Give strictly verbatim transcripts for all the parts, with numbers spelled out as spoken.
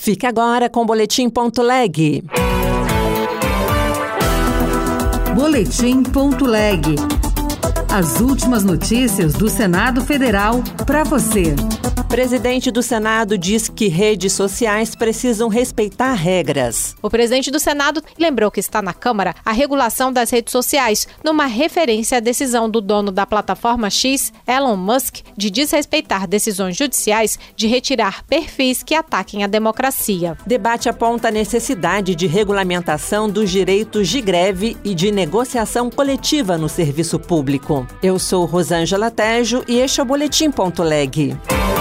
Fique agora com o Boletim Ponto Leg. Boletim Ponto Leg. As últimas notícias do Senado Federal para você. Presidente do Senado diz que redes sociais precisam respeitar regras. O presidente do Senado lembrou que está na Câmara a regulação das redes sociais, numa referência à decisão do dono da plataforma X, Elon Musk, de desrespeitar decisões judiciais de retirar perfis que ataquem a democracia. Debate aponta a necessidade de regulamentação dos direitos de greve e de negociação coletiva no serviço público. Eu sou Rosângela Tejo e este é o Boletim Ponto Leg.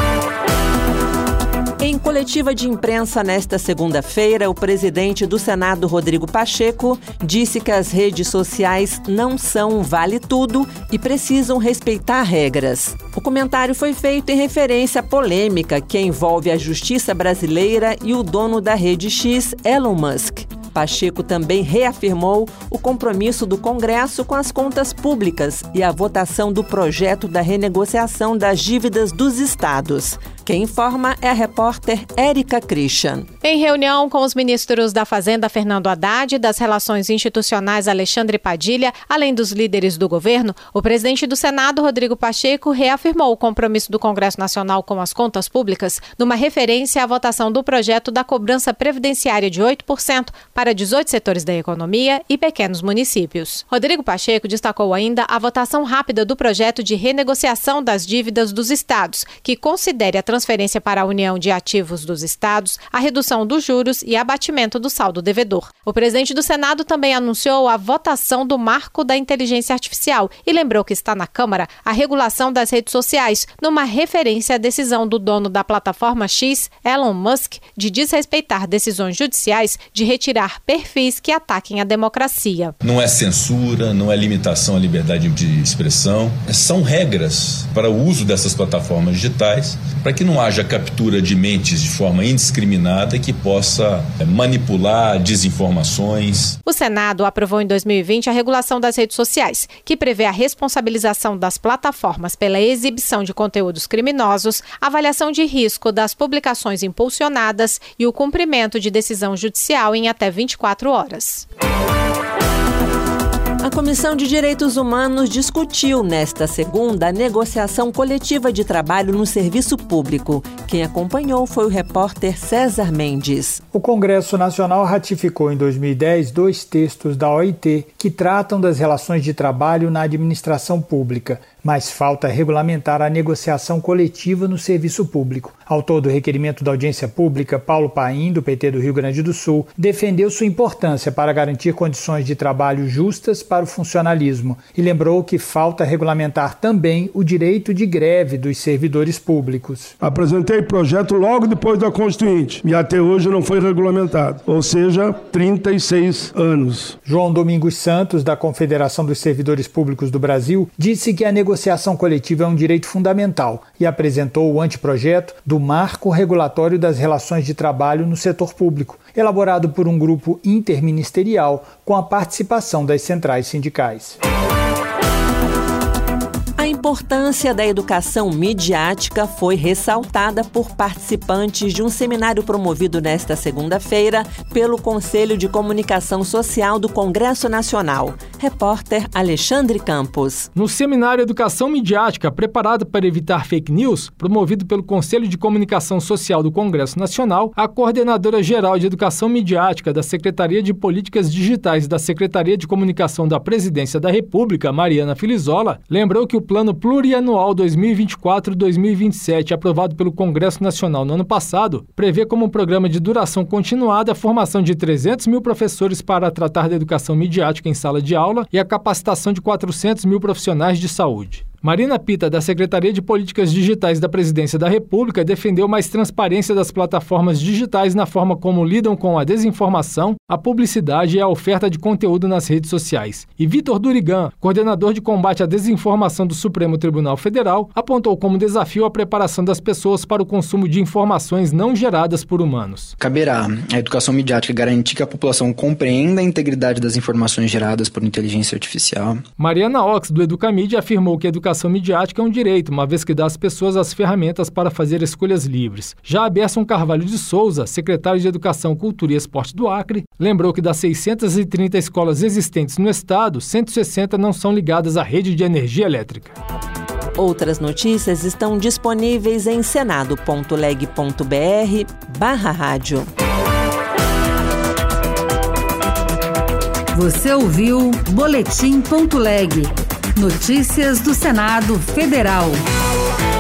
Em coletiva de imprensa nesta segunda-feira, o presidente do Senado, Rodrigo Pacheco, disse que as redes sociais não são um vale-tudo e precisam respeitar regras. O comentário foi feito em referência à polêmica que envolve a justiça brasileira e o dono da rede X, Elon Musk. Pacheco também reafirmou o compromisso do Congresso com as contas públicas e a votação do projeto da renegociação das dívidas dos estados. Quem informa é a repórter Érica Christian. Em reunião com os ministros da Fazenda, Fernando Haddad, e das Relações Institucionais, Alexandre Padilha, além dos líderes do governo, o presidente do Senado, Rodrigo Pacheco, reafirmou o compromisso do Congresso Nacional com as contas públicas, numa referência à votação do projeto da cobrança previdenciária de oito por cento para dezoito setores da economia e pequenos municípios. Rodrigo Pacheco destacou ainda a votação rápida do projeto de renegociação das dívidas dos estados, que considere a transferência para a União de ativos dos estados, a redução dos juros e abatimento do saldo devedor. O presidente do Senado também anunciou a votação do marco da inteligência artificial e lembrou que está na Câmara a regulação das redes sociais, numa referência à decisão do dono da plataforma X, Elon Musk, de desrespeitar decisões judiciais de retirar perfis que ataquem a democracia. Não é censura, não é limitação à liberdade de expressão, são regras para o uso dessas plataformas digitais, para que não haja captura de mentes de forma indiscriminada que possa manipular desinformações. O Senado aprovou em dois mil e vinte a regulação das redes sociais, que prevê a responsabilização das plataformas pela exibição de conteúdos criminosos, avaliação de risco das publicações impulsionadas e o cumprimento de decisão judicial em até vinte e quatro horas. A Comissão de Direitos Humanos discutiu nesta segunda a negociação coletiva de trabalho no serviço público. Quem acompanhou foi o repórter César Mendes. O Congresso Nacional ratificou em dois mil e dez dois textos da O I T que tratam das relações de trabalho na administração pública, mas falta regulamentar a negociação coletiva no serviço público. Autor do requerimento da audiência pública, Paulo Paim, do P T do Rio Grande do Sul, defendeu sua importância para garantir condições de trabalho justas para o funcionalismo e lembrou que falta regulamentar também o direito de greve dos servidores públicos. Apresentei projeto logo depois da Constituinte e até hoje não foi regulamentado, ou seja, trinta e seis anos. João Domingos Santos, da Confederação dos Servidores Públicos do Brasil, disse que a negociação coletiva é um direito fundamental e apresentou o anteprojeto do Marco Regulatório das Relações de Trabalho no Setor Público, elaborado por um grupo interministerial com a participação das centrais sindicais. A importância da educação midiática foi ressaltada por participantes de um seminário promovido nesta segunda-feira pelo Conselho de Comunicação Social do Congresso Nacional. Repórter Alexandre Campos. No seminário Educação Midiática, preparado para evitar fake news, promovido pelo Conselho de Comunicação Social do Congresso Nacional, a coordenadora geral de Educação Midiática da Secretaria de Políticas Digitais da Secretaria de Comunicação da Presidência da República, Mariana Filizola, lembrou que o Plano Plurianual dois mil e vinte e quatro a dois mil e vinte e sete, aprovado pelo Congresso Nacional no ano passado, prevê como um programa de duração continuada a formação de trezentos mil professores para tratar da educação midiática em sala de aula e a capacitação de quatrocentos mil profissionais de saúde. Marina Pita, da Secretaria de Políticas Digitais da Presidência da República, defendeu mais transparência das plataformas digitais na forma como lidam com a desinformação, a publicidade e a oferta de conteúdo nas redes sociais. E Vitor Durigan, coordenador de combate à desinformação do Supremo Tribunal Federal, apontou como desafio a preparação das pessoas para o consumo de informações não geradas por humanos. Caberá à educação midiática garantir que a população compreenda a integridade das informações geradas por inteligência artificial. Mariana Ox, do Educamídia, afirmou que a educação educação midiática é um direito, uma vez que dá às pessoas as ferramentas para fazer escolhas livres. Já Aberson Carvalho de Souza, secretário de Educação, Cultura e Esporte do Acre, lembrou que das seiscentas e trinta escolas existentes no estado, cento e sessenta não são ligadas à rede de energia elétrica. Outras notícias estão disponíveis em senado.leg.br barra rádio. Você ouviu Boletim.leg. Notícias do Senado Federal.